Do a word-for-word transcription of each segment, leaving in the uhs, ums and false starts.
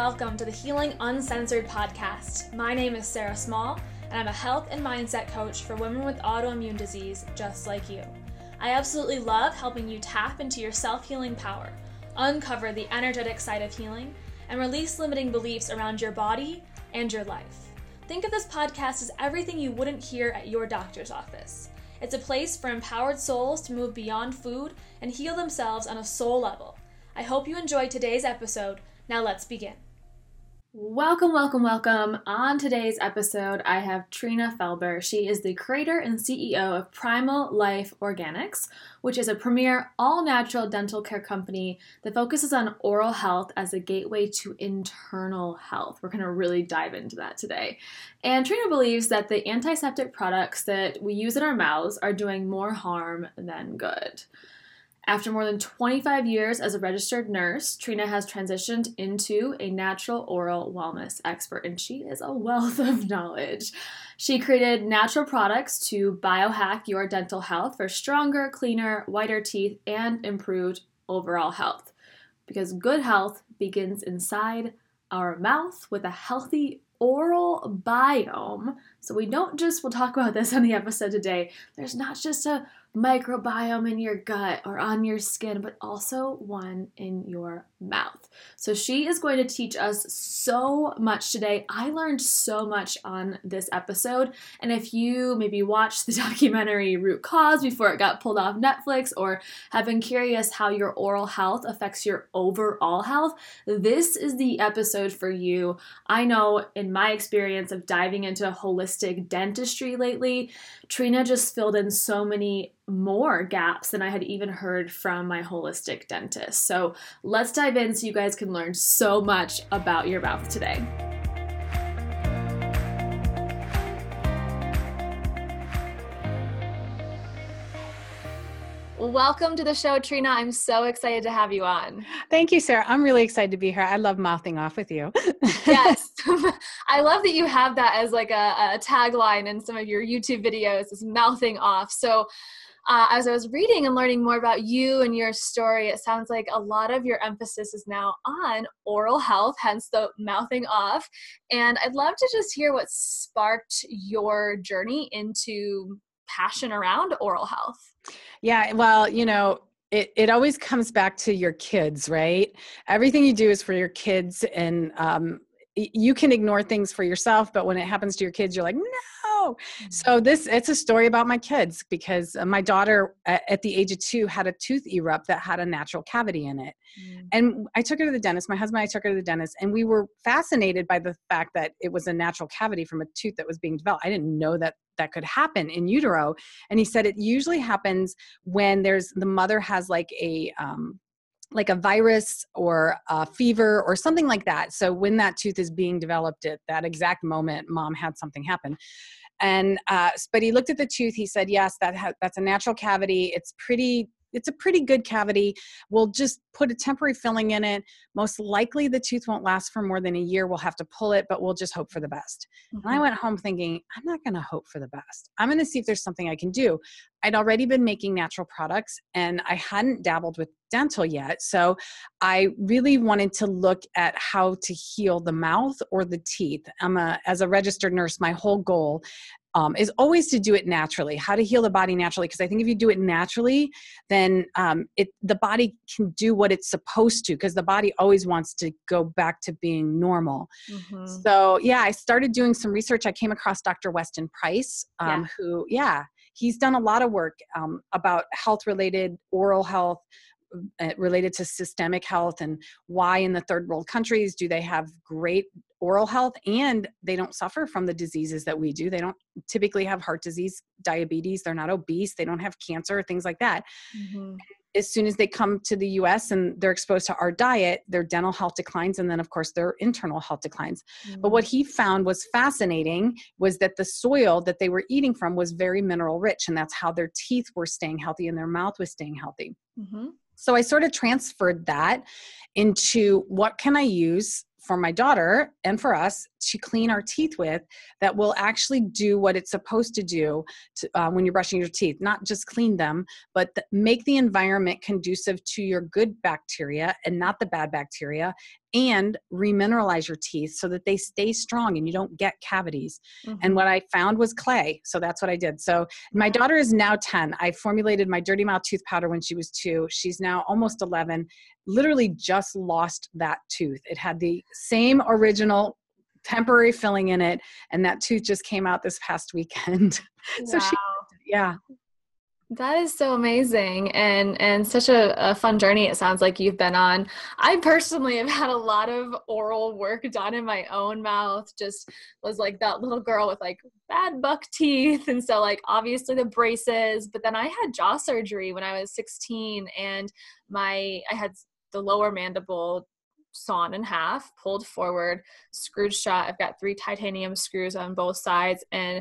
welcome to the Healing Uncensored podcast. My name is Sarah Small, and I'm a health and mindset coach for women with autoimmune disease just like you. I absolutely love helping you tap into your self-healing power, uncover the energetic side of healing, and release limiting beliefs around your body and your life. Think of this podcast as everything you wouldn't hear at your doctor's office. It's a place for empowered souls to move beyond food and heal themselves on a soul level. I hope you enjoyed today's episode. Now let's begin. Welcome, welcome, welcome. On today's episode, I have Trina Felber. She is the creator and C E O of Primal Life Organics, which is a premier all-natural dental care company that focuses on oral health as a gateway to internal health. We're going to really dive into that today. And Trina believes that the antiseptic products that we use in our mouths are doing more harm than good. After more than twenty-five years as a registered nurse, Trina has transitioned into a natural oral wellness expert, and she is a wealth of knowledge. She created natural products to biohack your dental health for stronger, cleaner, whiter teeth, and improved overall health. Because good health begins inside our mouth with a healthy oral biome. So we don't just, we'll talk about this on the episode today, there's not just a microbiome in your gut or on your skin, but also one in your mouth. So she is going to teach us so much today. I learned so much on this episode. And if you maybe watched the documentary Root Cause before it got pulled off Netflix, or have been curious how your oral health affects your overall health, this is the episode for you. I know in my experience of diving into holistic dentistry lately, Trina just filled in so many more gaps than I had even heard from my holistic dentist. So let's dive in so you guys can learn so much about your mouth today. Welcome to the show, Trina. I'm so excited to have you on. Thank you, Sarah. I'm really excited to be here. I love mouthing off with you. Yes. I love that you have that as like a, a tagline in some of your YouTube videos, is mouthing off. So uh, as I was reading and learning more about you and your story, it sounds like a lot of your emphasis is now on oral health, hence the mouthing off. And I'd love to just hear what sparked your journey into passion around oral health. Yeah, well, you know, it, it always comes back to your kids, right? Everything you do is for your kids, and um, you can ignore things for yourself, but when it happens to your kids, you're like, no. Mm-hmm. So this, it's a story about my kids, because my daughter at, at the age of two had a tooth erupt that had a natural cavity in it. Mm-hmm. And I took her to the dentist. My husband and I took her to the dentist, and we were fascinated by the fact that it was a natural cavity from a tooth that was being developed. I didn't know that that could happen in utero. And he said it usually happens when there's, the mother has like a, um, like a virus or a fever or something like that. So when that tooth is being developed at that exact moment, mom had something happen. And, uh, but he looked at the tooth, he said, yes, that ha- that's a natural cavity. It's pretty It's a pretty good cavity. We'll just put a temporary filling in it. Most likely the tooth won't last for more than a year. We'll have to pull it, but we'll just hope for the best. Mm-hmm. And I went home thinking, I'm not going to hope for the best. I'm going to see if there's something I can do. I'd already been making natural products, and I hadn't dabbled with dental yet. So I really wanted to look at how to heal the mouth or the teeth. I'm a, as a registered nurse, my whole goal Um, is always to do it naturally, how to heal the body naturally. Because I think if you do it naturally, then um, it the body can do what it's supposed to, because the body always wants to go back to being normal. Mm-hmm. So yeah, I started doing some research. I came across Doctor Weston Price, um, yeah. who, yeah, he's done a lot of work um, about health-related, oral health, related to systemic health, and why in the third world countries do they have great oral health and they don't suffer from the diseases that we do. They don't typically have heart disease, diabetes, they're not obese, they don't have cancer, things like that. Mm-hmm. As soon as they come to the U S and they're exposed to our diet, their dental health declines, and then of course their internal health declines. Mm-hmm. But what he found was fascinating was that the soil that they were eating from was very mineral rich, and that's how their teeth were staying healthy and their mouth was staying healthy. Mm-hmm. So I sort of transferred that into what can I use for my daughter and for us to clean our teeth with that will actually do what it's supposed to do to, uh, when you're brushing your teeth, not just clean them, but th- make the environment conducive to your good bacteria and not the bad bacteria, and remineralize your teeth so that they stay strong and you don't get cavities. Mm-hmm. And what I found was clay. So that's what I did. So my daughter is now ten. I formulated my Dirty Mouth tooth powder when she was two. She's now almost eleven, literally just lost that tooth. It had the same original temporary filling in it, and that tooth just came out this past weekend. So wow. she, yeah. That is so amazing, and and such a, a fun journey it sounds like you've been on. I personally have had a lot of oral work done in my own mouth, just was like that little girl with like bad buck teeth, and so like obviously the braces, but then I had jaw surgery when I was sixteen, and my I had the lower mandible sawn in half, pulled forward, screwed shut. I've got three titanium screws on both sides, and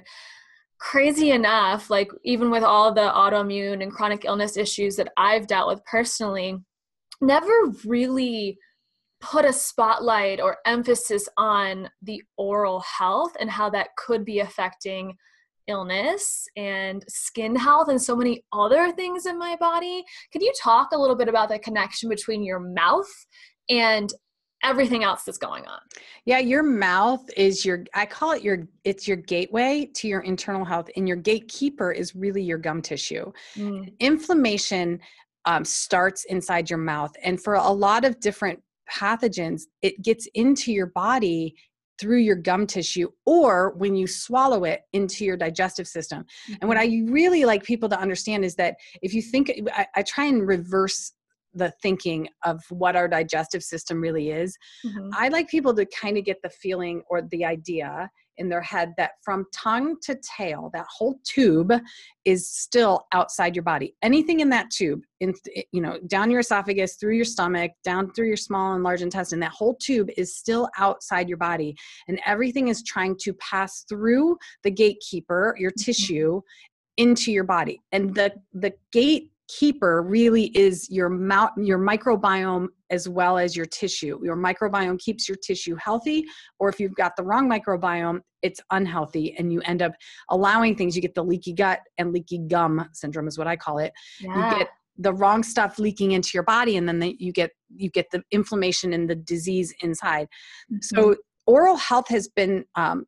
crazy enough, like even with all the autoimmune and chronic illness issues that I've dealt with personally, never really put a spotlight or emphasis on the oral health and how that could be affecting illness and skin health and so many other things in my body. Could you talk a little bit about the connection between your mouth and everything else that's going on? Yeah, your mouth is your, I call it your, it's your gateway to your internal health, and your gatekeeper is really your gum tissue. Mm. Inflammation um, starts inside your mouth. And for a lot of different pathogens, it gets into your body through your gum tissue, or when you swallow it into your digestive system. Mm-hmm. And what I really like people to understand is that if you think, I, I try and reverse the thinking of what our digestive system really is. Mm-hmm. I like people to kind of get the feeling or the idea in their head that from tongue to tail, that whole tube is still outside your body. Anything in that tube, in, you know, down your esophagus, through your stomach, down through your small and large intestine, that whole tube is still outside your body. And everything is trying to pass through the gatekeeper, your mm-hmm. tissue, into your body. And the, the gate keeper really is your mouth, your microbiome, as well as your tissue. Your microbiome keeps your tissue healthy, or if you've got the wrong microbiome, it's unhealthy, and you end up allowing things. You get the leaky gut and leaky gum syndrome is what I call it. Yeah. You get the wrong stuff leaking into your body, and then the, you get you get the inflammation and the disease inside. Mm-hmm. So oral health has been um,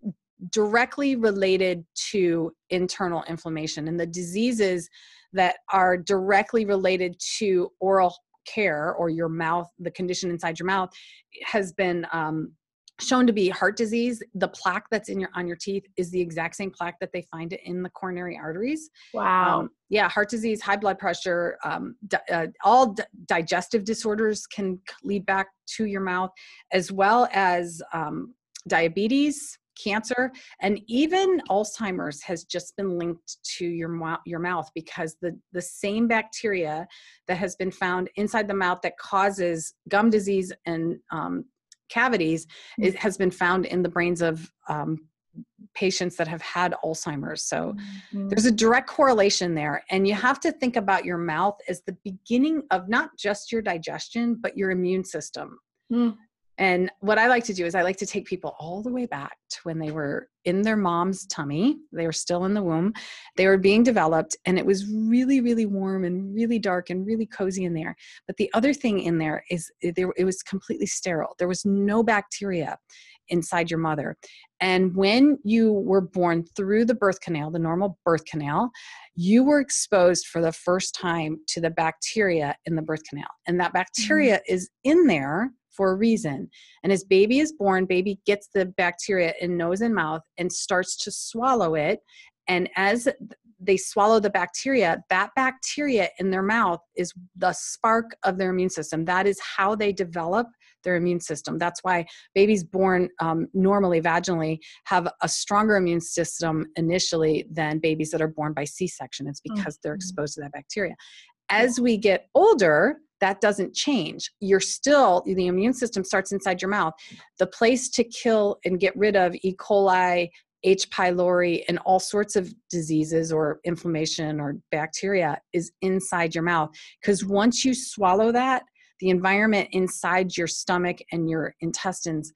directly related to internal inflammation, and the diseases that are directly related to oral care or your mouth, the condition inside your mouth, has been um, shown to be heart disease. The plaque that's in your on your teeth is the exact same plaque that they find in the coronary arteries. Wow. Um, yeah, heart disease, high blood pressure, um, di- uh, all d- digestive disorders can lead back to your mouth, as well as um, diabetes, cancer, and even Alzheimer's has just been linked to your mouth, your mouth, because the, the same bacteria that has been found inside the mouth that causes gum disease and um, cavities, mm-hmm. it has been found in the brains of um, patients that have had Alzheimer's. So mm-hmm. there's a direct correlation there. And you have to think about your mouth as the beginning of not just your digestion, but your immune system. Mm. And what I like to do is I like to take people all the way back to when they were in their mom's tummy. They were still in the womb. They were being developed, and it was really, really warm and really dark and really cozy in there. But the other thing in there is there, it was completely sterile. There was no bacteria inside your mother. And when you were born through the birth canal, the normal birth canal, you were exposed for the first time to the bacteria in the birth canal. And that bacteria mm-hmm. is in there for a reason. And as baby is born, baby gets the bacteria in nose and mouth and starts to swallow it. And as they swallow the bacteria, that bacteria in their mouth is the spark of their immune system. That is how they develop their immune system. That's why babies born um, normally vaginally have a stronger immune system initially than babies that are born by C-section. It's because mm-hmm. they're exposed to that bacteria. As we get older, that doesn't change. You're still, the immune system starts inside your mouth. The place to kill and get rid of E. coli, H. pylori, and all sorts of diseases or inflammation or bacteria is inside your mouth. Because once you swallow that, the environment inside your stomach and your intestines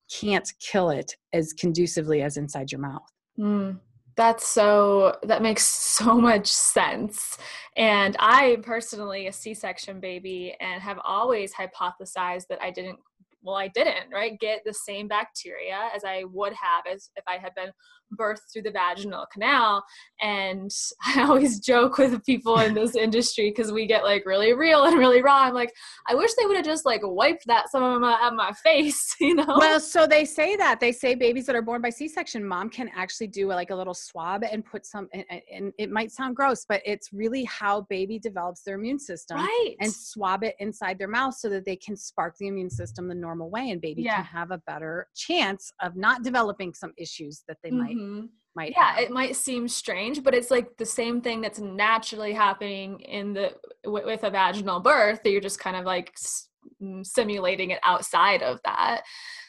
can't kill it as conducively as inside your mouth. Mm. That's so, that makes so much sense. And I personally, a C-section baby, and have always hypothesized that I didn't, well, I didn't, right, get the same bacteria as I would have as if I had been birthed through the vaginal canal. And I always joke with people in this industry because we get like really real and really raw. I'm like, I wish they would have just like wiped that some of my, out of my face, you know? Well, so they say that they say babies that are born by C-section, mom can actually do like a little swab and put some, and, and it might sound gross, but it's really how baby develops their immune system, right, and swab it inside their mouth so that they can spark the immune system the normal way, and baby yeah. can have a better chance of not developing some issues that they might mm-hmm. might yeah have. It might seem strange, but it's like the same thing that's naturally happening in the w- with a vaginal birth, that you're just kind of like s- simulating it outside of that.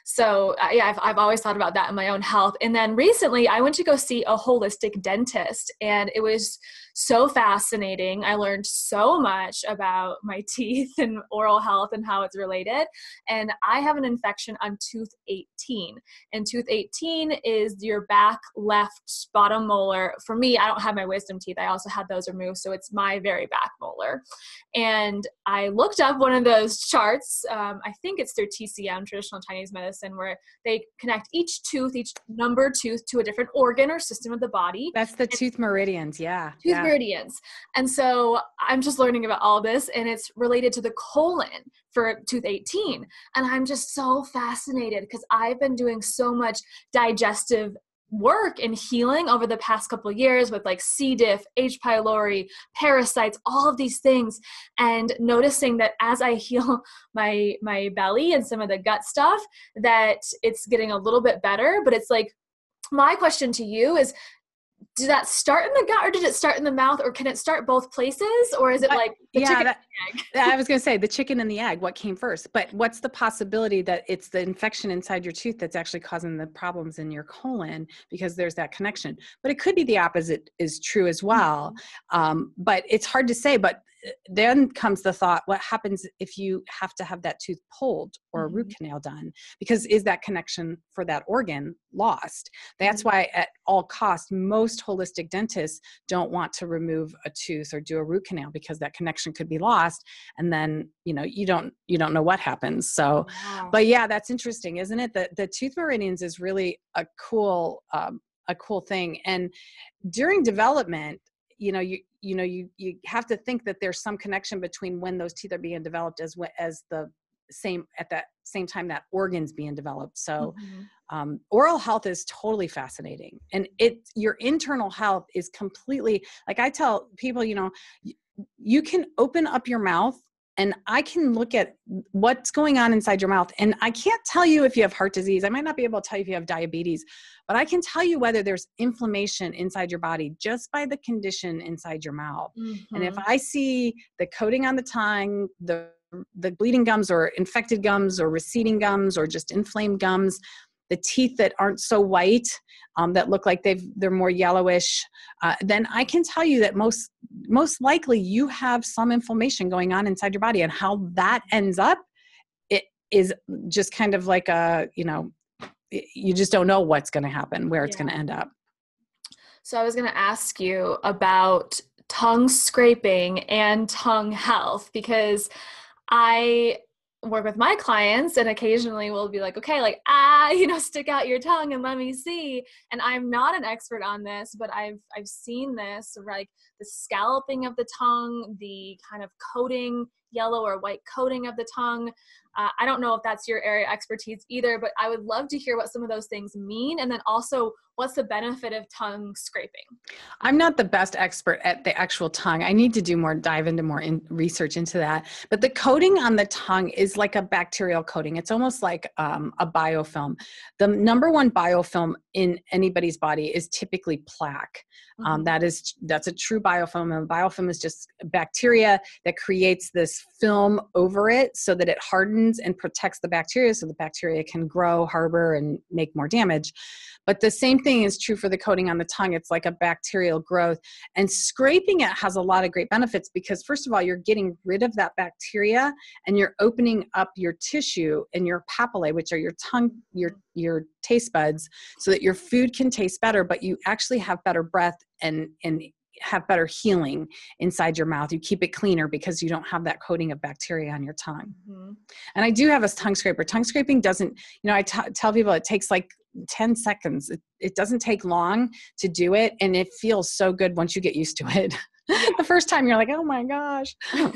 So uh, yeah, I've, I've always thought about that in my own health. And then recently I went to go see a holistic dentist, and it was so fascinating. I learned so much about my teeth and oral health and how it's related. And I have an infection on tooth eighteen, and tooth eighteen is your back left bottom molar. For me, I don't have my wisdom teeth. I also had those removed. So it's my very back molar. And I looked up one of those charts. Um, I think it's through T C M, traditional Chinese medicine, where they connect each tooth, each number tooth to a different organ or system of the body. That's the and tooth meridians. Yeah. Tooth yeah. meridians. And so I'm just learning about all this, and it's related to the colon for tooth eighteen. And I'm just so fascinated because I've been doing so much digestive work and healing over the past couple of years with like C. diff, H. pylori, parasites, all of these things, and noticing that as I heal my my belly and some of the gut stuff, that it's getting a little bit better. But it's like, my question to you is, did that start in the gut, or did it start in the mouth, or can it start both places, or is it like the yeah, chicken that, and the egg? I was going to say the chicken and the egg, what came first? But what's the possibility that it's the infection inside your tooth that's actually causing the problems in your colon, because there's that connection? But it could be the opposite is true as well. Mm-hmm. Um, but it's hard to say. But then comes the thought, what happens if you have to have that tooth pulled or mm-hmm. a root canal done? Because is that connection for that organ lost? That's mm-hmm. why at all costs, most holistic dentists don't want to remove a tooth or do a root canal, because that connection could be lost. And then, you know, you don't, you don't know what happens. So, wow. But yeah, that's interesting, isn't it? The, the tooth meridians is really a cool, um, a cool thing. And during development, you know, you, you know, you, you have to think that there's some connection between when those teeth are being developed as as the same, at that same time that organ's being developed. So mm-hmm. um, oral health is totally fascinating. And it, your internal health is completely, like I tell people, you know, you, you can open up your mouth and I can look at what's going on inside your mouth. And I can't tell you if you have heart disease. I might not be able to tell you if you have diabetes, but I can tell you whether there's inflammation inside your body just by the condition inside your mouth. Mm-hmm. And if I see the coating on the tongue, the the bleeding gums or infected gums or receding gums or just inflamed gums, the teeth that aren't so white, um, that look like they've, they're more yellowish, uh, then I can tell you that most, most likely you have some inflammation going on inside your body, and how that ends up, it is just kind of like a, you know, you just don't know what's going to happen, where it's yeah. going to end up. So I was going to ask you about tongue scraping and tongue health, because I work with my clients and occasionally we'll be like, okay, like, ah, you know, stick out your tongue and let me see. And I'm not an expert on this, but I've, I've seen this, like the scalloping of the tongue, the kind of coating, yellow or white coating of the tongue. Uh, I don't know if that's your area of expertise either, but I would love to hear what some of those things mean. And then also, what's the benefit of tongue scraping? I'm not the best expert at the actual tongue. I need to do more, dive into more in research into that. But the coating on the tongue is like a bacterial coating. It's almost like um, a biofilm. The number one biofilm in anybody's body is typically plaque. Mm-hmm. Um, that is, that's a true biofilm. And biofilm is just bacteria that creates this film over it so that it hardens cleans and protects the bacteria so the bacteria can grow, harbor, and make more damage. But the same thing is true for the coating on the tongue. It's like a bacterial growth. And scraping it has a lot of great benefits because, first of all, you're getting rid of that bacteria and you're opening up your tissue and your papillae, which are your tongue, your, your taste buds, so that your food can taste better, but you actually have better breath and, and have better healing inside your mouth. You keep it cleaner because you don't have that coating of bacteria on your tongue. Mm-hmm. And I do have a tongue scraper. Tongue scraping doesn't, you know, I t- tell people it takes like ten seconds. It, it doesn't take long to do it. And it feels so good once you get used to it. The first time you're like, oh my gosh.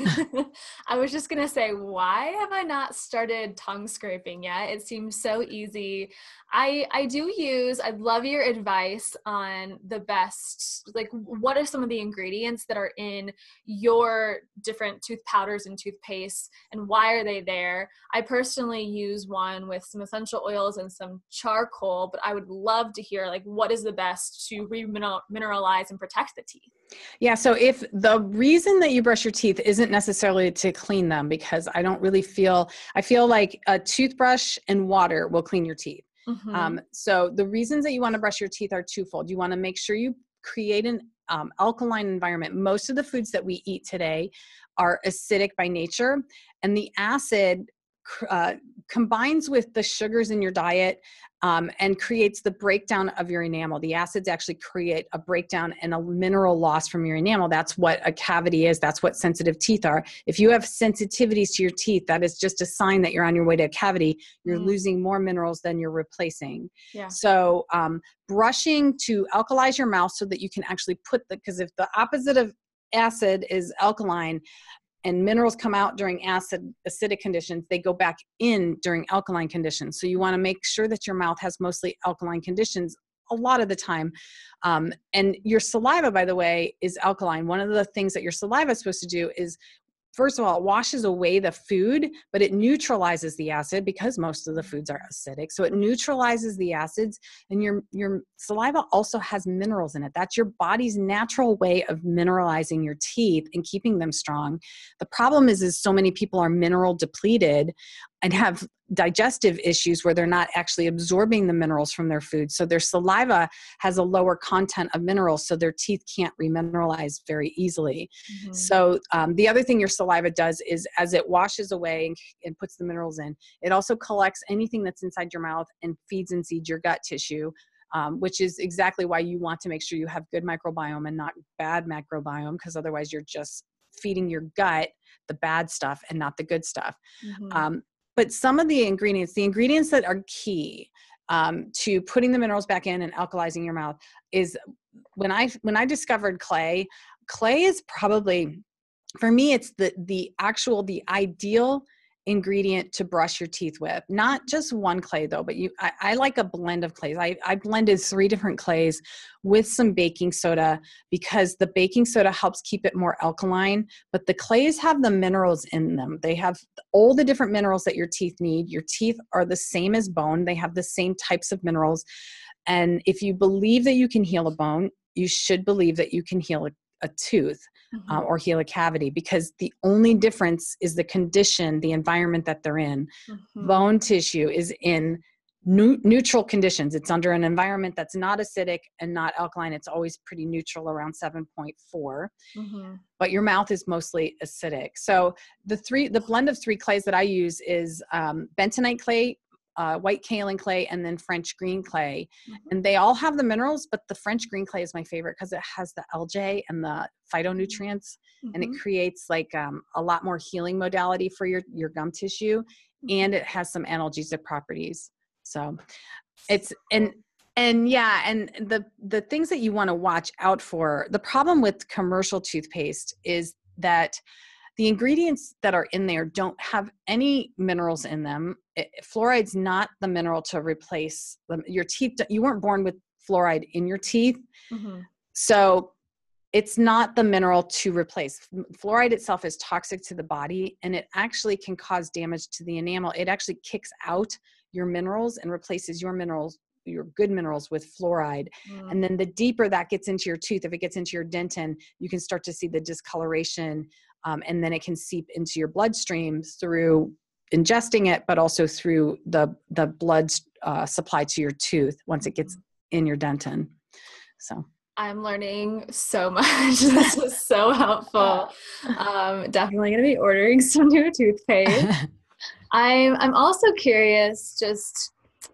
I was just going to say, why have I not started tongue scraping yet? It seems so easy. I, I do use, I'd love your advice on the best, like what are some of the ingredients that are in your different tooth powders and toothpaste and why are they there? I personally use one with some essential oils and some charcoal, but I would love to hear like what is the best to remineralize and protect the teeth? Yeah. So if the reason that you brush your teeth isn't necessarily to clean them, because I don't really feel, I feel like a toothbrush and water will clean your teeth. Mm-hmm. Um, so the reasons that you want to brush your teeth are twofold. You want to make sure you create an um, alkaline environment. Most of the foods that we eat today are acidic by nature, and the acid uh, combines with the sugars in your diet um, and creates the breakdown of your enamel. The acids actually create a breakdown and a mineral loss from your enamel. That's what a cavity is. That's what sensitive teeth are. If you have sensitivities to your teeth, that is just a sign that you're on your way to a cavity. You're mm. losing more minerals than you're replacing. Yeah. So um, brushing to alkalize your mouth so that you can actually put the, because if the opposite of acid is alkaline, and minerals come out during acid, acidic conditions, they go back in during alkaline conditions. So you want to make sure that your mouth has mostly alkaline conditions a lot of the time. Um, and your saliva, by the way, is alkaline. One of the things that your saliva is supposed to do is, first of all, it washes away the food, but it neutralizes the acid because most of the foods are acidic. So it neutralizes the acids, and your, your saliva also has minerals in it. That's your body's natural way of mineralizing your teeth and keeping them strong. The problem is, is so many people are mineral depleted and have digestive issues where they're not actually absorbing the minerals from their food. So their saliva has a lower content of minerals, so their teeth can't remineralize very easily. Mm-hmm. So um, the other thing your saliva does is as it washes away and, and puts the minerals in, it also collects anything that's inside your mouth and feeds and seeds your gut tissue, um, which is exactly why you want to make sure you have good microbiome and not bad microbiome, because otherwise you're just feeding your gut the bad stuff and not the good stuff. Mm-hmm. Um, But some of the ingredients, the ingredients that are key um, to putting the minerals back in and alkalizing your mouth is when I when I discovered clay. Clay is probably, for me, it's the the actual the ideal ingredient to brush your teeth with. Not just one clay though, but you I, I like a blend of clays. I, I blended three different clays with some baking soda because the baking soda helps keep it more alkaline, but the clays have the minerals in them. They have all the different minerals that your teeth need. Your teeth are the same as bone. They have the same types of minerals. And if you believe that you can heal a bone, you should believe that you can heal a, a tooth. Mm-hmm. uh, or heal a cavity, because the only difference is the condition, the environment that they're in. Mm-hmm. Bone tissue is in new, neutral conditions. It's under an environment that's not acidic and not alkaline. It's always pretty neutral, around seven point four. Mm-hmm. But your mouth is mostly acidic. So the three, the blend of three clays that I use is um, bentonite clay, Uh, white kaolin clay, and then French green clay. Mm-hmm. And they all have the minerals, but the French green clay is my favorite because it has the L J and the phytonutrients, mm-hmm. and it creates like um, a lot more healing modality for your, your gum tissue. Mm-hmm. And it has some analgesic properties. So it's, and, and yeah, and the, the things that you want to watch out for, the problem with commercial toothpaste is that the ingredients that are in there don't have any minerals in them. It, fluoride's not the mineral to replace them. Your teeth. You weren't born with fluoride in your teeth. Mm-hmm. So it's not the mineral to replace. Fluoride itself is toxic to the body, and it actually can cause damage to the enamel. It actually kicks out your minerals and replaces your minerals, your good minerals, with fluoride. Mm. And then the deeper that gets into your tooth, if it gets into your dentin, you can start to see the discoloration. Um, and then it can seep into your bloodstream through ingesting it, but also through the, the blood uh, supply to your tooth once it gets in your dentin. So I'm learning so much. This was so helpful. Um, definitely going to be ordering some new toothpaste. I'm, I'm also curious, just,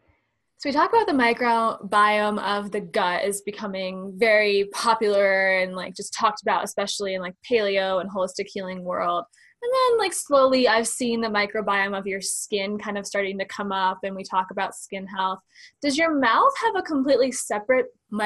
so we talk about the microbiome of the gut is becoming very popular and like just talked about, especially in like paleo and holistic healing world. And then like slowly I've seen the microbiome of your skin kind of starting to come up, and we talk about skin health. Does your mouth have a completely separate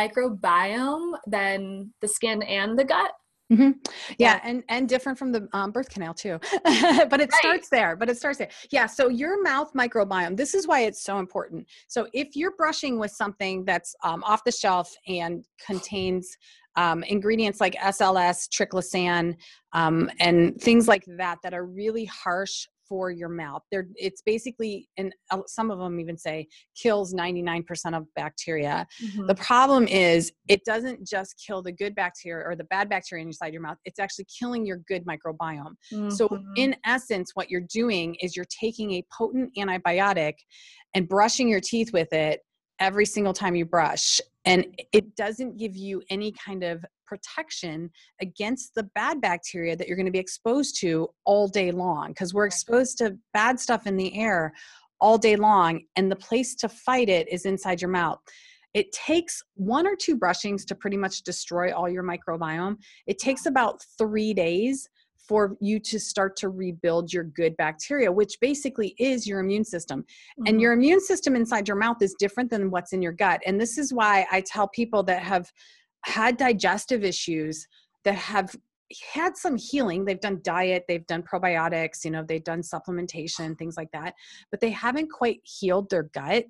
microbiome than the skin and the gut? Mm-hmm. Yeah, and and different from the um, birth canal too, but it right. starts there. But it starts there. Yeah. So your mouth microbiome. This is why it's so important. So if you're brushing with something that's um, off the shelf and contains um, ingredients like S L S, triclosan, um, and things like that that are really harsh for your mouth, they're it's basically, and some of them even say kills ninety-nine percent of bacteria. Mm-hmm. The problem is it doesn't just kill the good bacteria or the bad bacteria inside your mouth, it's actually killing your good microbiome. Mm-hmm. So in essence, what you're doing is you're taking a potent antibiotic and brushing your teeth with it every single time you brush, and it doesn't give you any kind of protection against the bad bacteria that you're going to be exposed to all day long, because we're exposed to bad stuff in the air all day long, and the place to fight it is inside your mouth. It takes one or two brushings to pretty much destroy all your microbiome. It takes about three days for you to start to rebuild your good bacteria, which basically is your immune system. Mm-hmm. And your immune system inside your mouth is different than what's in your gut. And this is why I tell people that have had digestive issues, that have had some healing, they've done diet, they've done probiotics, you know, they've done supplementation, things like that, but they haven't quite healed their gut.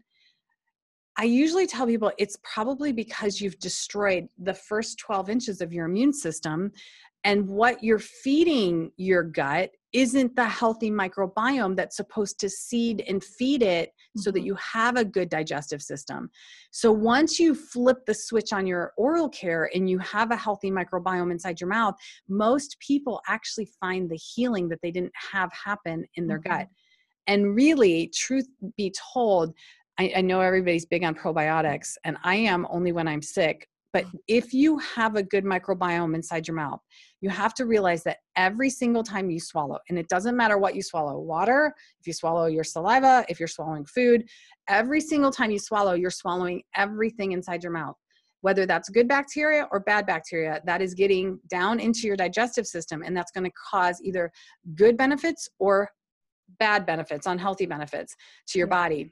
I usually tell people it's probably because you've destroyed the first twelve inches of your immune system, and what you're feeding your gut isn't the healthy microbiome that's supposed to seed and feed it so that you have a good digestive system. So once you flip the switch on your oral care and you have a healthy microbiome inside your mouth, most people actually find the healing that they didn't have happen in their mm-hmm. gut. And really, truth be told, I, I know everybody's big on probiotics, and I am only when I'm sick. But if you have a good microbiome inside your mouth, you have to realize that every single time you swallow, and it doesn't matter what you swallow, water, if you swallow your saliva, if you're swallowing food, every single time you swallow, you're swallowing everything inside your mouth. Whether that's good bacteria or bad bacteria, that is getting down into your digestive system, and that's going to cause either good benefits or bad benefits, unhealthy benefits to your body.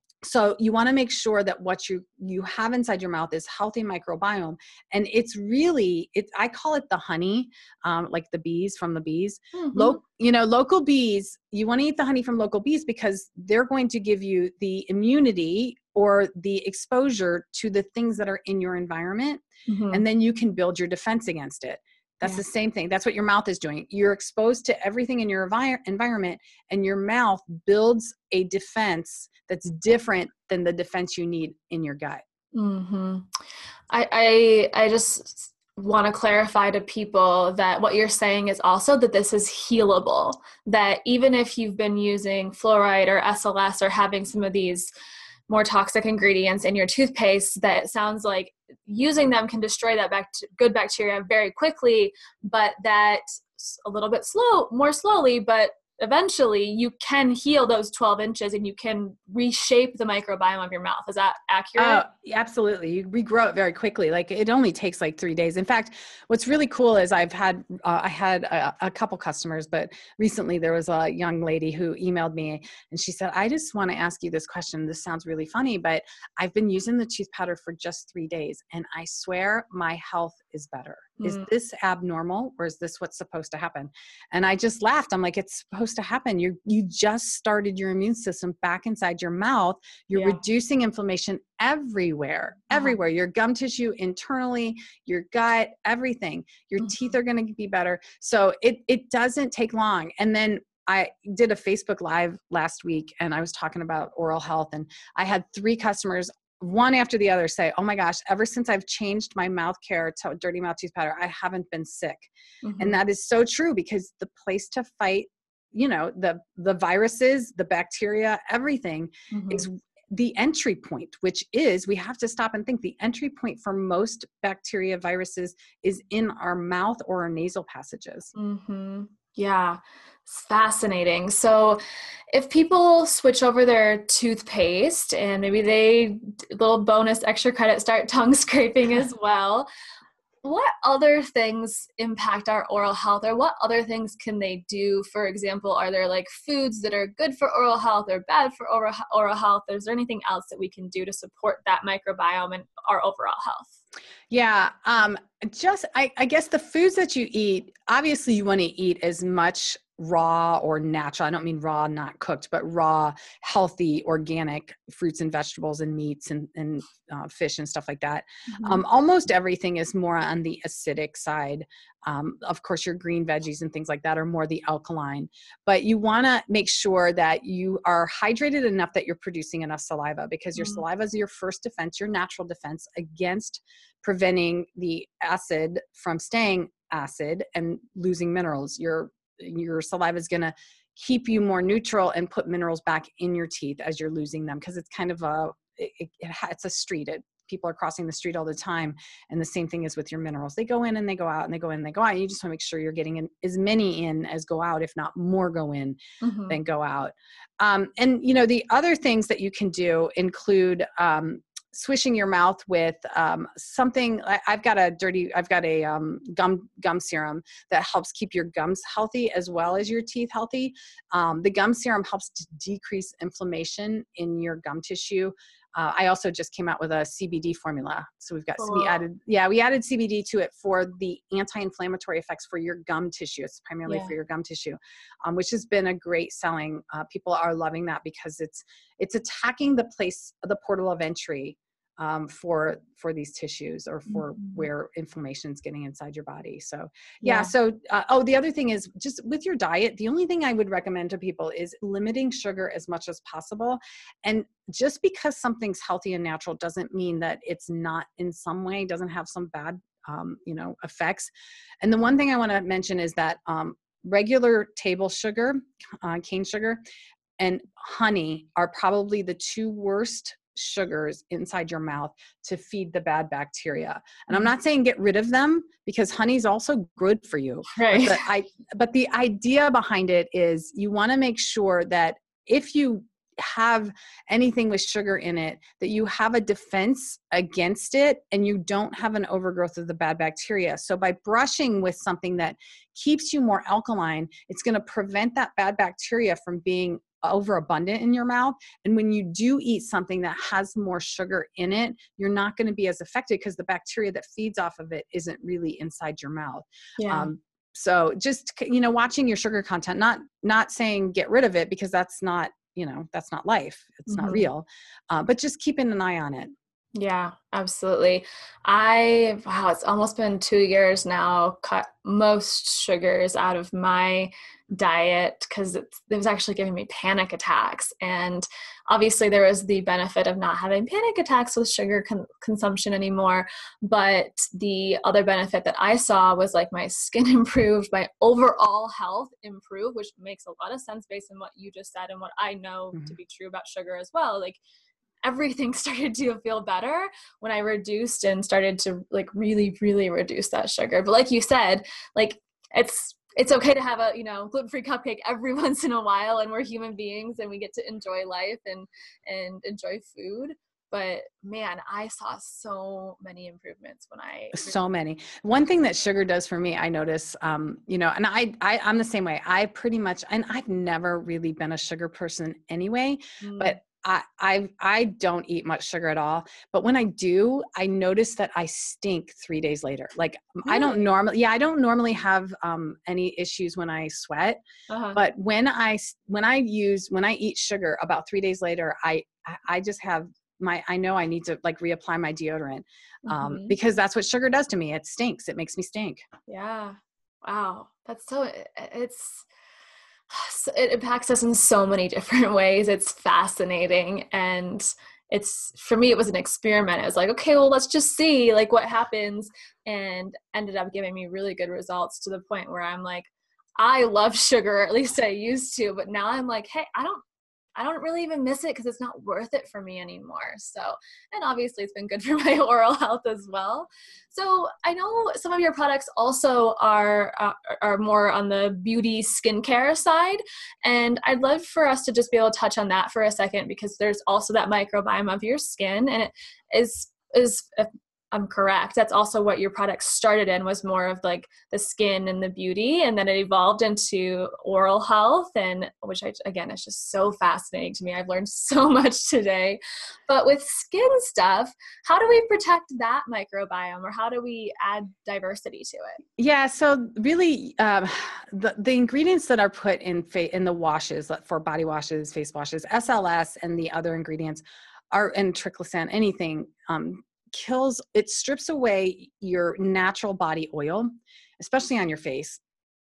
So you want to make sure that what you, you have inside your mouth is healthy microbiome. And it's really, it, I call it the honey, um, like the bees from the bees. Mm-hmm. Lo- you know, local bees, you want to eat the honey from local bees because they're going to give you the immunity or the exposure to the things that are in your environment. Mm-hmm. And then you can build your defense against it. That's yeah. the same thing. That's what your mouth is doing. You're exposed to everything in your envir- environment, and your mouth builds a defense that's different than the defense you need in your gut. Mm-hmm. I, I, I just want to clarify to people that what you're saying is also that this is healable, that even if you've been using fluoride or S L S or having some of these more toxic ingredients in your toothpaste, that it sounds like using them can destroy that bact- good bacteria very quickly, but that a little bit slow, more slowly, but eventually you can heal those twelve inches and you can reshape the microbiome of your mouth. Is that accurate? Oh, absolutely. You regrow it very quickly. Like it only takes like three days. In fact, what's really cool is I've had, uh, I had a, a couple customers, but recently there was a young lady who emailed me and she said, I just want to ask you this question. This sounds really funny, but I've been using the tooth powder for just three days and I swear my health is better. Is this abnormal or is this what's supposed to happen? And I just laughed. I'm like, it's supposed to happen. You you just started your immune system back inside your mouth. You're yeah. reducing inflammation everywhere, uh-huh. everywhere. Your gum tissue internally, your gut, everything. Your mm-hmm. teeth are going to be better. So it it doesn't take long. And then I did a Facebook Live last week and I was talking about oral health, and I had three customers, one after the other, say, oh my gosh, ever since I've changed my mouth care to dirty mouth tooth powder, I haven't been sick. Mm-hmm. And that is so true, because the place to fight you know, the, the viruses, the bacteria, everything Mm-hmm. is the entry point, which is, we have to stop and think the entry point for most bacteria, viruses is in our mouth or our nasal passages. Mm-hmm. Yeah. It's fascinating. So if people switch over their toothpaste and maybe they, little bonus extra credit, start tongue scraping as well, what other things impact our oral health, or what other things can they do? For example, are there like foods that are good for oral health or bad for oral, oral health? Is there anything else that we can do to support that microbiome and our overall health? Yeah. Um, just, I, I guess the foods that you eat, obviously you want to eat as much raw or natural. I don't mean raw, not cooked, but raw, healthy, organic fruits and vegetables and meats and, and uh, fish and stuff like that. Mm-hmm. Um, almost everything is more on the acidic side. Um, of course, your green veggies and things like that are more the alkaline, but you want to make sure that you are hydrated enough that you're producing enough saliva, because your Mm-hmm. saliva is your first defense, your natural defense against preventing the acid from staying acid and losing minerals. Your your saliva is going to keep you more neutral and put minerals back in your teeth as you're losing them, because it's kind of a it, it, it's a street. It, people are crossing the street all the time, and the same thing is with your minerals. They go in and they go out, and they go in and they go out. And you just want to make sure you're getting in as many in as go out, if not more go in Mm-hmm. than go out. Um, and you know, the other things that you can do include um, swishing your mouth with um, something. I, I've got a dirty, I've got a um, gum gum serum that helps keep your gums healthy as well as your teeth healthy. Um, the gum serum helps to decrease inflammation in your gum tissue. Uh, I also just came out with a C B D formula. So we've got, Cool. we added, yeah, we added C B D to it for the anti-inflammatory effects for your gum tissue. It's primarily Yeah. for your gum tissue, um, which has been a great selling. Uh, people are loving that because it's, it's attacking the place, the portal of entry um, for, for these tissues, or for Mm-hmm. where inflammation is getting inside your body. So yeah. Yeah. So, uh, oh, the other thing is just with your diet, the only thing I would recommend to people is limiting sugar as much as possible. And just because something's healthy and natural doesn't mean that it's not in some way, doesn't have some bad, um, you know, effects. And the one thing I want to mention is that um, regular table sugar, uh, cane sugar, and honey are probably the two worst sugars inside your mouth to feed the bad bacteria. And I'm not saying get rid of them, because honey is also good for you. Right. But the, I, but the idea behind it is you want to make sure that if you have anything with sugar in it, that you have a defense against it and you don't have an overgrowth of the bad bacteria. So by brushing with something that keeps you more alkaline, it's going to prevent that bad bacteria from being overabundant in your mouth. And when you do eat something that has more sugar in it, you're not going to be as affected, because the bacteria that feeds off of it isn't really inside your mouth. Yeah. Um, so just, you know, watching your sugar content, not, not saying get rid of it, because that's not, you know, that's not life. It's Mm-hmm. not real, uh, but just keeping an eye on it. Yeah, absolutely. I, wow, it's almost been two years now, cut most sugars out of my diet because it was actually giving me panic attacks. And obviously there was the benefit of not having panic attacks with sugar con- consumption anymore. But the other benefit that I saw was like my skin improved, my overall health improved, which makes a lot of sense based on what you just said and what I know Mm-hmm. to be true about sugar as well. Like, everything started to feel better when I reduced and started to like really, really reduce that sugar. But like you said, like it's, it's okay to have a, you know, gluten-free cupcake every once in a while, and we're human beings and we get to enjoy life and, and enjoy food. But man, I saw so many improvements when I so many. One thing that sugar does for me, I notice, um, you know, and I, I, I'm the same way. I pretty much, and I've never really been a sugar person anyway, Mm. but I, I, I don't eat much sugar at all. But when I do, I notice that I stink three days later. Like Really? I don't normally, yeah, I don't normally have um, any issues when I sweat, Uh-huh. but but when I, when I use, when I eat sugar, about three days later, I, I just have my, I know I need to like reapply my deodorant um, mm-hmm. because that's what sugar does to me. It stinks. It makes me stink. Yeah. Wow. That's so, it's, it impacts us in so many different ways. It's fascinating. And it's, for me, it was an experiment. I was like, okay, well, let's just see like what happens, and ended up giving me really good results to the point where I'm like, I love sugar, or at least I used to, but now I'm like, hey, I don't, I don't really even miss it because it's not worth it for me anymore. So, and obviously it's been good for my oral health as well. So I know some of your products also are, uh, are more on the beauty skincare side. And I'd love for us to just be able to touch on that for a second, because there's also that microbiome of your skin, and it is, is, I'm correct, that's also what your product started in, was more of like the skin and the beauty, and then it evolved into oral health, and which I, again, is just so fascinating to me. I've learned so much today. But with skin stuff, how do we protect that microbiome, or how do we add diversity to it? Yeah, so really, um, the the ingredients that are put in fa- in the washes for body washes, face washes, S L S, and the other ingredients are, and triclosan, anything. Um, kills, it strips away your natural body oil, especially on your face.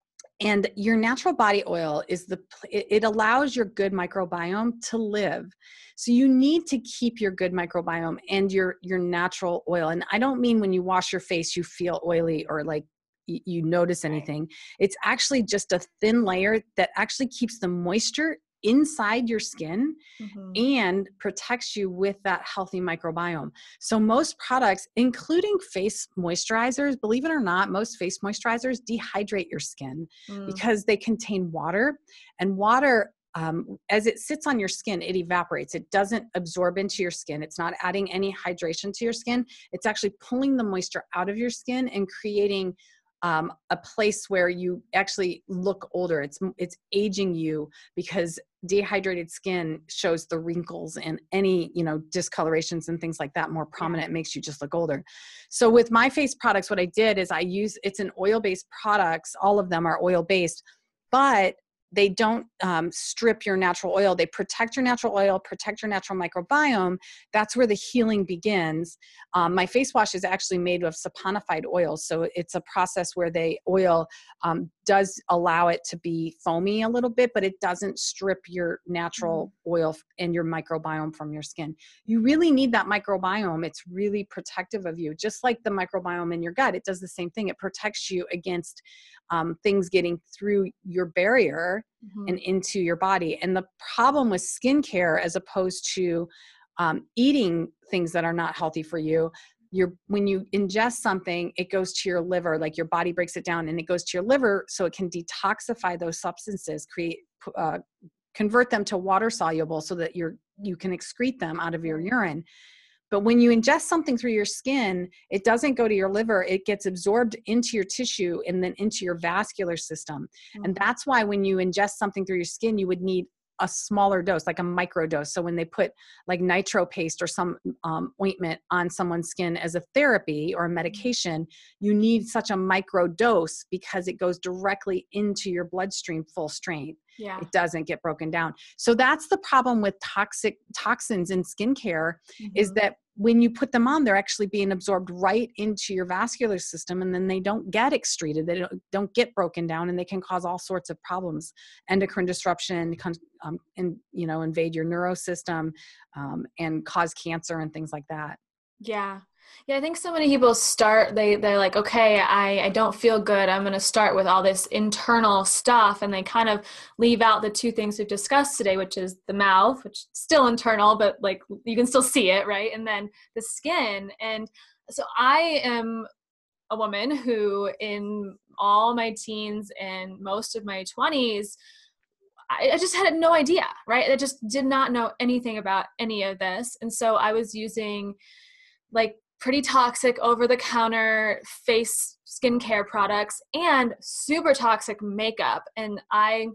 And your natural body oil is the, it allows your good microbiome to live. So you need to keep your good microbiome and your, your natural oil. And I don't mean when you wash your face, you feel oily or like you, you notice anything. It's actually just a thin layer that actually keeps the moisture inside your skin, mm-hmm. and protects you with that healthy microbiome. So most products, including face moisturizers, believe it or not, most face moisturizers dehydrate your skin mm. because they contain water, and water, um, as it sits on your skin, it evaporates. It doesn't absorb into your skin. It's not adding any hydration to your skin. It's actually pulling the moisture out of your skin and creating Um, a place where you actually look older. It's it's aging you, because dehydrated skin shows the wrinkles and any, you know, discolorations and things like that more prominent. It makes you just look older. So with my face products, what I did is I use, it's an oil-based products. All of them are oil-based, but they don't um, strip your natural oil. They protect your natural oil, protect your natural microbiome. That's where the healing begins. Um, my face wash is actually made of saponified oil. So it's a process where they oil um, does allow it to be foamy a little bit, but it doesn't strip your natural oil and your microbiome from your skin. You really need that microbiome. It's really protective of you. Just like the microbiome in your gut, it does the same thing. It protects you against um, things getting through your barrier mm-hmm. and into your body. And the problem with skincare, as opposed to um, eating things that are not healthy for you, You're, when you ingest something, it goes to your liver, like your body breaks it down and it goes to your liver so it can detoxify those substances, create, uh, convert them to water soluble so that you're, you can excrete them out of your urine. But when you ingest something through your skin, it doesn't go to your liver. It gets absorbed into your tissue and then into your vascular system. Mm-hmm. And that's why when you ingest something through your skin, you would need a smaller dose, like a micro dose. So when they put like nitro paste or some um, ointment on someone's skin as a therapy or a medication, you need such a micro dose because it goes directly into your bloodstream full strength. Yeah. It doesn't get broken down. So that's the problem with toxic toxins in skincare, mm-hmm. is that when you put them on, they're actually being absorbed right into your vascular system, and then they don't get excreted. They don't, don't get broken down, and they can cause all sorts of problems, endocrine disruption, um, and, you know, invade your neurosystem, um, and cause cancer and things like that. Yeah. Yeah. I think so many people start, they, they're like, okay, I, I don't feel good. I'm going to start with all this internal stuff. And they kind of leave out the two things we've discussed today, which is the mouth, which is still internal, but like you can still see it. Right. And then the skin. And so I am a woman who in all my teens and most of my twenties, I, I just had no idea, right? I just did not know anything about any of this. And so I was using like pretty toxic over-the-counter face skincare products and super toxic makeup. And I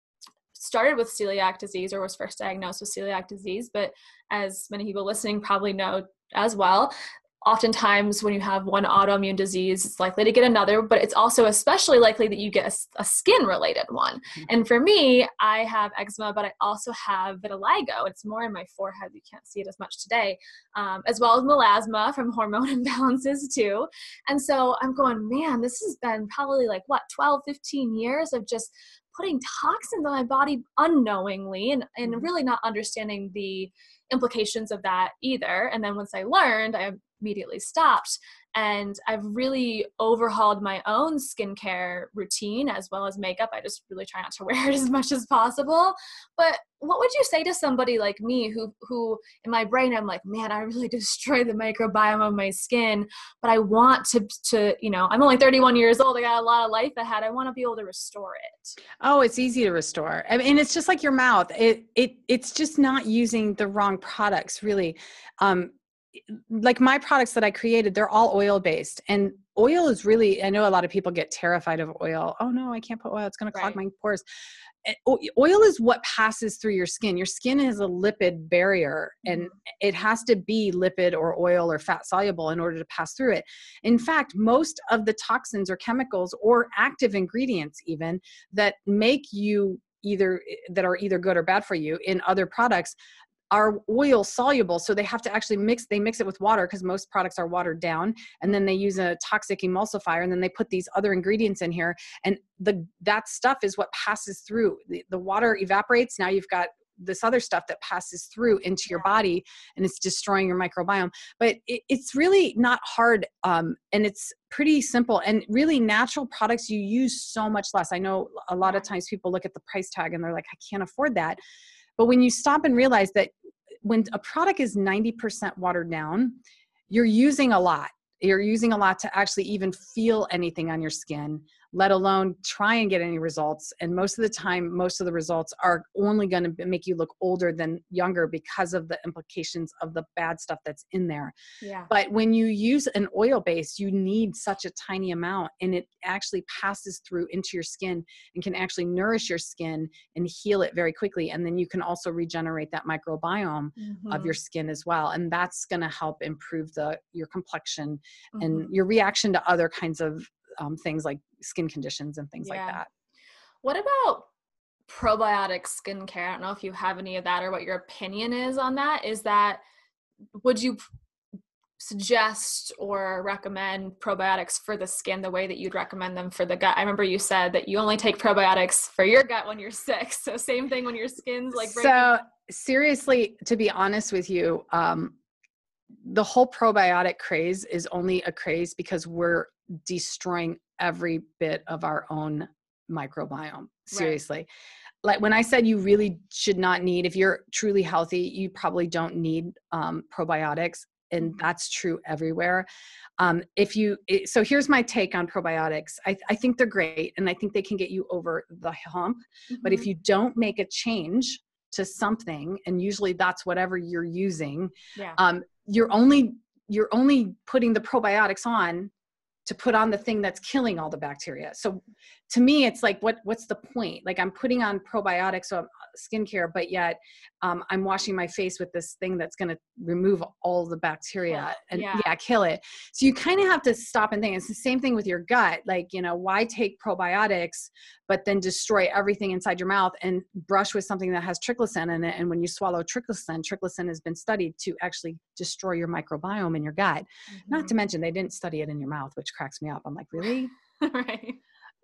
started with celiac disease, or was first diagnosed with celiac disease. But as many people listening probably know as well, oftentimes when you have one autoimmune disease, it's likely to get another, but it's also especially likely that you get a, a skin-related one. Mm-hmm. And for me, I have eczema, but I also have vitiligo. It's more in my forehead. You can't see it as much today, um, as well as melasma from hormone imbalances too. And so I'm going, man, this has been probably like, what, twelve, fifteen years of just putting toxins on my body unknowingly, and, and really not understanding the implications of that either. And then once I learned, I immediately stopped. And I've really overhauled my own skincare routine as well as makeup. I just really try not to wear it as much as possible. But what would you say to somebody like me who, who in my brain, I'm like, man, I really destroyed the microbiome of my skin, but I want to, to, you know, I'm only thirty-one years old. I got a lot of life ahead. I want to be able to restore it. Oh, it's easy to restore. I mean, it's just like your mouth. It, it, it's just not using the wrong products, really. Um, like my products that I created, they're all oil based, and oil is really, I know a lot of people get terrified of oil. Oh no, I can't put oil. It's going to clog Right. my pores. Oil is what passes through your skin. Your skin is a lipid barrier, and Mhm. it has to be lipid or oil or fat soluble in order to pass through it. In fact, most of the toxins or chemicals or active ingredients even that make you either that are either good or bad for you in other products are oil soluble. So they have to actually mix, they mix it with water because most products are watered down. And then they use a toxic emulsifier, and then they put these other ingredients in here. And the, that stuff is what passes through. The, the water evaporates. Now you've got this other stuff that passes through into your body, and it's destroying your microbiome. But it, it's really not hard. Um, and it's pretty simple, and really natural products you use so much less. I know a lot of times people look at the price tag and they're like, I can't afford that. But when you stop and realize that when a product is ninety percent watered down, you're using a lot. You're using a lot to actually even feel anything on your skin, let alone try and get any results. And most of the time, most of the results are only going to make you look older than younger because of the implications of the bad stuff that's in there. Yeah. But when you use an oil base, you need such a tiny amount, and it actually passes through into your skin and can actually nourish your skin and heal it very quickly. And then you can also regenerate that microbiome Mm-hmm. of your skin as well. And that's going to help improve the your complexion and Mm-hmm. your reaction to other kinds of um, things like skin conditions and things Yeah. like that. What about probiotic skincare? I don't know if you have any of that or what your opinion is on that. Is that, would you suggest or recommend probiotics for the skin the way that you'd recommend them for the gut? I remember you said that you only take probiotics for your gut when you're sick. So same thing when your skin's like breaking. So seriously, to be honest with you, um, the whole probiotic craze is only a craze because we're destroying every bit of our own microbiome. Seriously. Right. Like when I said you really should not need, if you're truly healthy, you probably don't need um, probiotics. And that's true everywhere. Um, if you, it, so here's my take on probiotics. I, I think they're great, and I think they can get you over the hump. Mm-hmm. But if you don't make a change to something, and usually that's whatever you're using, yeah. um, you're only you're only putting the probiotics on to put on the thing that's killing all the bacteria. So to me, it's like, what, what's the point? Like I'm putting on probiotics, so skincare, but yet um, I'm washing my face with this thing that's going to remove all the bacteria and yeah. yeah, kill it. So you kind of have to stop and think. It's the same thing with your gut. Like, you know, why take probiotics, but then destroy everything inside your mouth and brush with something that has triclosan in it. And when you swallow triclosan, triclosan has been studied to actually destroy your microbiome in your gut. Mm-hmm. Not to mention they didn't study it in your mouth, which cracks me up. I'm like, really? Right.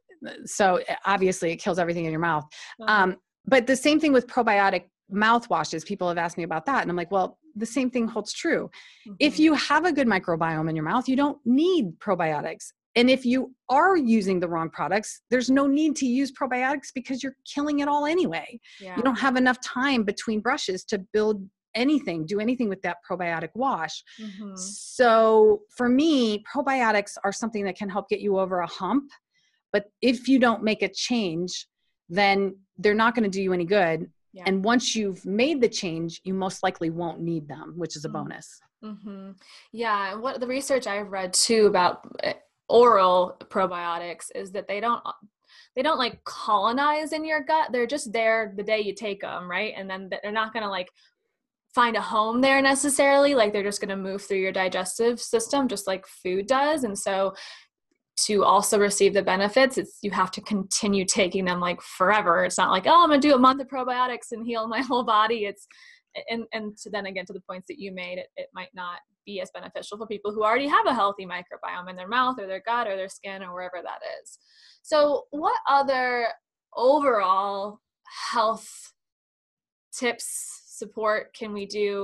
So obviously it kills everything in your mouth. Uh-huh. Um, but the same thing with probiotic mouthwashes. People have asked me about that. And I'm like, well, the same thing holds true. Mm-hmm. If you have a good microbiome in your mouth, you don't need probiotics. And if you are using the wrong products, there's no need to use probiotics because you're killing it all anyway. Yeah. You don't have enough time between brushes to build anything, do anything with that probiotic wash. Mm-hmm. So for me, probiotics are something that can help get you over a hump. But if you don't make a change, then they're not going to do you any good. Yeah. And once you've made the change, you most likely won't need them, which is a bonus. Mm-hmm. Yeah. And what the research I've read too about oral probiotics is that they don't, they don't like colonize in your gut. They're just there the day you take them. Right. And then they're not going to like find a home there necessarily. Like they're just going to move through your digestive system, just like food does. And so to also receive the benefits, it's, you have to continue taking them like forever. It's not like, oh, I'm going to do a month of probiotics and heal my whole body. It's, and, and to then again, to the points that you made, it, it might not be as beneficial for people who already have a healthy microbiome in their mouth or their gut or their skin or wherever that is. So what other overall health tips, support can we do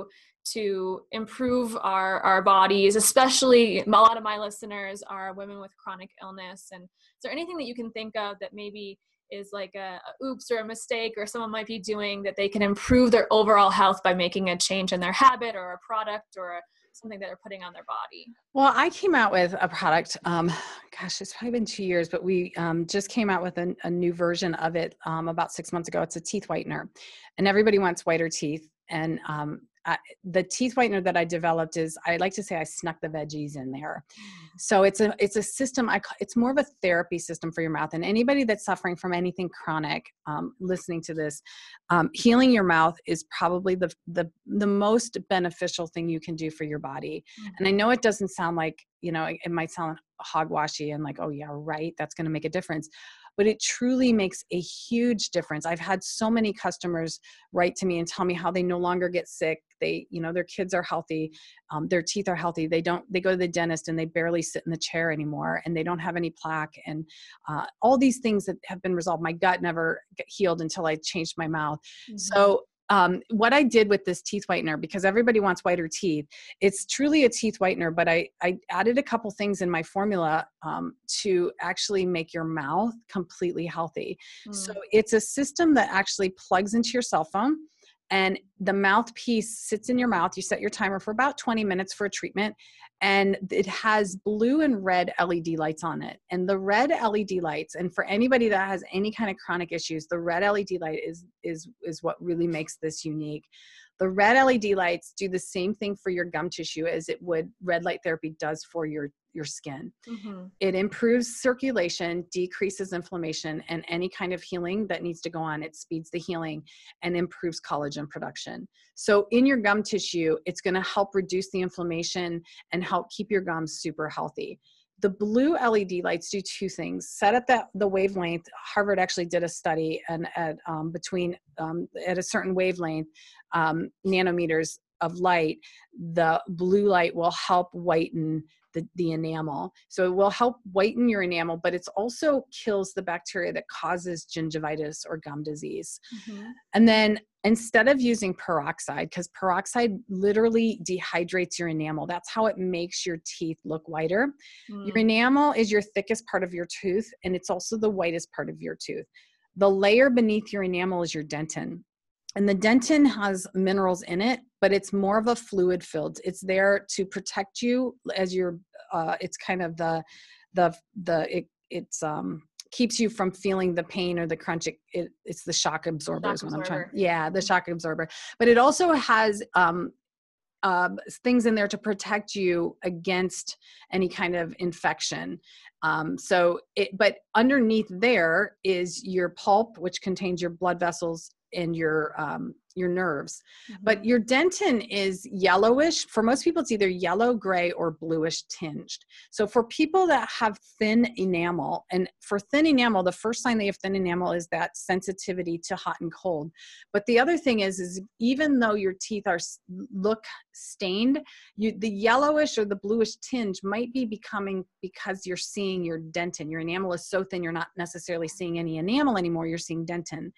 to improve our, our bodies, especially a lot of my listeners are women with chronic illness. And is there anything that you can think of that maybe is like a, a oops or a mistake or someone might be doing that they can improve their overall health by making a change in their habit or a product or a, something that they're putting on their body? Well, I came out with a product, um, gosh, it's probably been two years, but we um, just came out with a, a new version of it um, about six months ago. It's a teeth whitener, and everybody wants whiter teeth. And um, I, the teeth whitener that I developed is, I like to say I snuck the veggies in there. So it's a, it's a system, I, it's more of a therapy system for your mouth. And anybody that's suffering from anything chronic, um, listening to this, um, healing your mouth is probably the, the, the most beneficial thing you can do for your body. Mm-hmm. And I know it doesn't sound like, you know, it, it might sound hogwashy and like, oh yeah, right, that's going to make a difference. But it truly makes a huge difference. I've had so many customers write to me and tell me how they no longer get sick. They, you know, their kids are healthy. Um, their teeth are healthy. They don't, they go to the dentist and they barely sit in the chair anymore, and they don't have any plaque, and uh, all these things that have been resolved. My gut never healed until I changed my mouth. Mm-hmm. So Um, what I did with this teeth whitener, because everybody wants whiter teeth, it's truly a teeth whitener, but I, I added a couple things in my formula um, to actually make your mouth completely healthy. Mm. So it's a system that actually plugs into your cell phone, and the mouthpiece sits in your mouth. You set your timer for about twenty minutes for a treatment, and it has blue and red L E D lights on it. And the red L E D lights, and for anybody that has any kind of chronic issues, the red L E D light is, is, is what really makes this unique. The red L E D lights do the same thing for your gum tissue as it would red light therapy does for your, your skin. Mm-hmm. It improves circulation, decreases inflammation, and any kind of healing that needs to go on. It speeds the healing and improves collagen production. So in your gum tissue, it's going to help reduce the inflammation and help keep your gums super healthy. The blue L E D lights do two things. Set up that the wavelength. Harvard actually did a study, and at um, between um, at a certain wavelength, um, nanometers of light, the blue light will help whiten the, the enamel. So it will help whiten your enamel, but it also kills the bacteria that causes gingivitis or gum disease. Mm-hmm. And then instead of using peroxide, because peroxide literally dehydrates your enamel, that's how it makes your teeth look whiter. Mm. Your enamel is your thickest part of your tooth, and it's also the whitest part of your tooth. The layer beneath your enamel is your dentin. And the dentin has minerals in it, but it's more of a fluid filled. It's there to protect you as you're, uh, it's kind of the, the, the, it, it's, um, keeps you from feeling the pain or the crunch. It, it, it's the shock absorber is what I'm trying. Yeah, the shock absorber. But it also has um, uh, things in there to protect you against any kind of infection. Um, so, it, but underneath there is your pulp, which contains your blood vessels and your um, your nerves. Mm-hmm. But your dentin is yellowish. For most people, it's either yellow, gray, or bluish tinged. So for people that have thin enamel, and for thin enamel, the first sign they have thin enamel is that sensitivity to hot and cold. But the other thing is, is even though your teeth are look stained, you, the yellowish or the bluish tinge might be becoming because you're seeing your dentin. Your enamel is so thin, you're not necessarily seeing any enamel anymore. You're seeing dentin.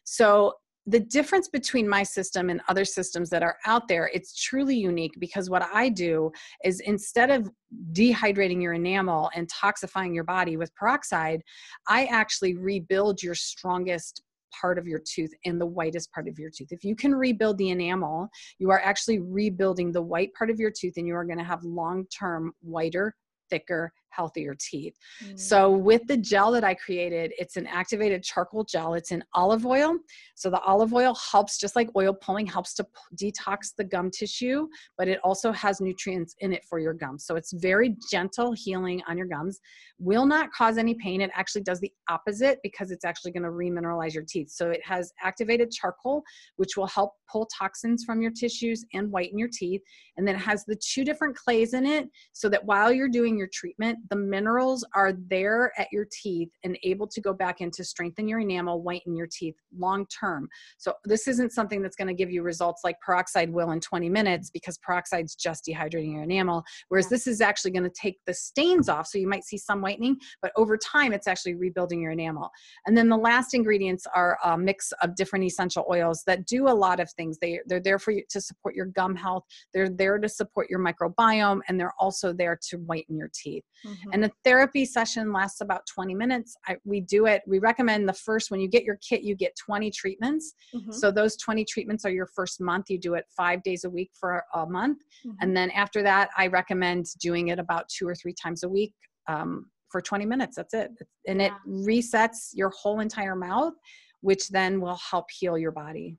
So the difference between my system and other systems that are out there, it's truly unique, because what I do is, instead of dehydrating your enamel and toxifying your body with peroxide, I actually rebuild your strongest part of your tooth and the whitest part of your tooth. If you can rebuild the enamel, you are actually rebuilding the white part of your tooth, and you are going to have long-term whiter, thicker, healthier teeth. Mm. So with the gel that I created, it's an activated charcoal gel. It's in olive oil. So the olive oil helps, just like oil pulling, helps to p- detox the gum tissue, but it also has nutrients in it for your gums. So it's very gentle healing on your gums, will not cause any pain. It actually does the opposite, because it's actually going to remineralize your teeth. So it has activated charcoal, which will help pull toxins from your tissues and whiten your teeth. And then it has the two different clays in it, so that while you're doing your treatment, treatment, the minerals are there at your teeth and able to go back in to strengthen your enamel, whiten your teeth long term. So this isn't something that's going to give you results like peroxide will in twenty minutes, because peroxide's just dehydrating your enamel, whereas yeah. this is actually going to take the stains off. So you might see some whitening, but over time it's actually rebuilding your enamel. And then the last ingredients are a mix of different essential oils that do a lot of things. They, they're there for you to support your gum health. They're there to support your microbiome, and they're also there to whiten your teeth. Mm-hmm. And the therapy session lasts about twenty minutes. I, we do it. We recommend the first, when you get your kit, you get twenty treatments. Mm-hmm. So those twenty treatments are your first month. You do it five days a week for a month. Mm-hmm. And then after that, I recommend doing it about two or three times a week um, for twenty minutes. That's it. And yeah. it resets your whole entire mouth, which then will help heal your body.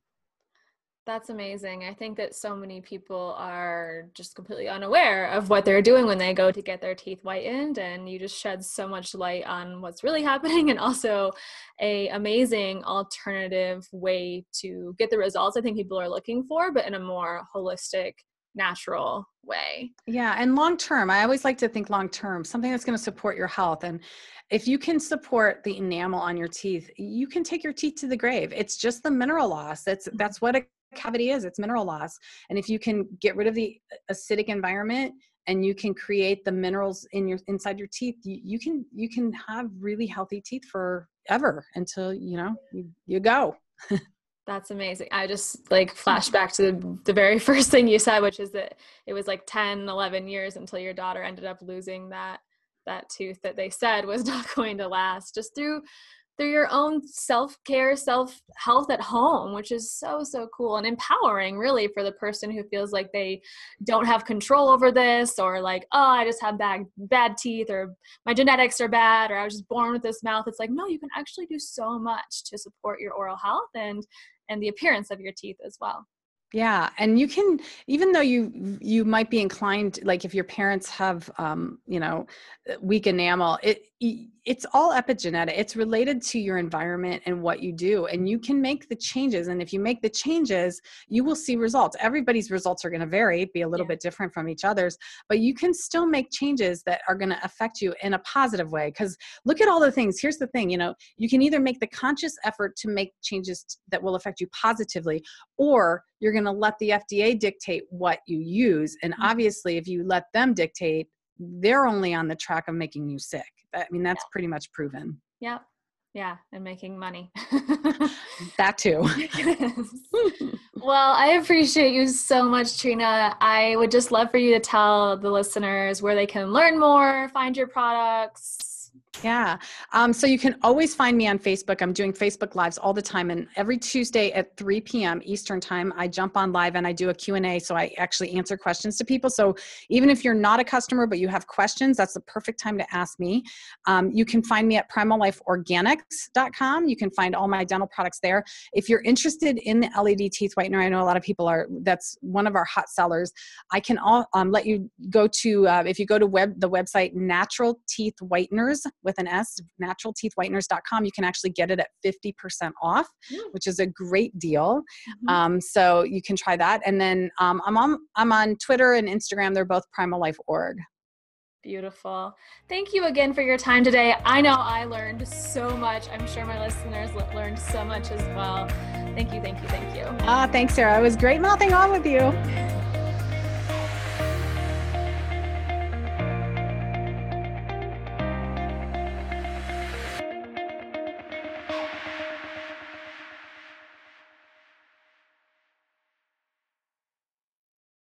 That's amazing. I think that so many people are just completely unaware of what they're doing when they go to get their teeth whitened, and you just shed so much light on what's really happening, and also a amazing alternative way to get the results I think people are looking for, but in a more holistic, natural way. Yeah. And long term, I always like to think long term, something that's going to support your health. And if you can support the enamel on your teeth, you can take your teeth to the grave. It's just the mineral loss. That's that's what a cavity is. It's mineral loss. And if you can get rid of the acidic environment and you can create the minerals in your inside your teeth, you, you can you can have really healthy teeth forever until you know you, you go. That's amazing. I just like flashed back to the, the very first thing you said, which is that it was like ten, eleven years until your daughter ended up losing that that tooth that they said was not going to last, just through through your own self-care, self-health at home, which is so, so cool and empowering really for the person who feels like they don't have control over this, or like, oh, I just have bad, bad teeth, or my genetics are bad, or I was just born with this mouth. It's like, no, you can actually do so much to support your oral health and, and the appearance of your teeth as well. Yeah. And you can, even though you, you might be inclined, like if your parents have, um, you know, weak enamel, it, it's all epigenetic. It's related to your environment and what you do, and you can make the changes. And if you make the changes, you will see results. Everybody's results are going to vary, be a little yeah. bit different from each other's, but you can still make changes that are going to affect you in a positive way. Because look at all the things. Here's the thing, you know, you can either make the conscious effort to make changes that will affect you positively, or you're going to let the F D A dictate what you use. And obviously, if you let them dictate, they're only on the track of making you sick. I mean, that's yeah. pretty much proven. Yep. Yeah. And making money. That too. Well, I appreciate you so much, Trina. I would just love for you to tell the listeners where they can learn more, find your products. Yeah. Um, so you can always find me on Facebook. I'm doing Facebook Lives all the time. And every Tuesday at three p.m. Eastern time, I jump on live and I do a Q and A. So I actually answer questions to people. So even if you're not a customer, but you have questions, that's the perfect time to ask me. Um, you can find me at primal life organics dot com. You can find all my dental products there. If you're interested in the L E D teeth whitener, I know a lot of people are, that's one of our hot sellers. I can all, um, let you go to, uh, if you go to web, the website Natural Teeth Whiteners with an S, natural teeth whiteners dot com, you can actually get it at fifty percent off, mm. which is a great deal. Mm-hmm. Um, so you can try that. And then um, I'm on, I'm on Twitter and Instagram. They're both Primal Life Org. Beautiful. Thank you again for your time today. I know I learned so much. I'm sure my listeners learned so much as well. Thank you, thank you, thank you. Ah, thanks, Sarah. It was great mouthing on with you.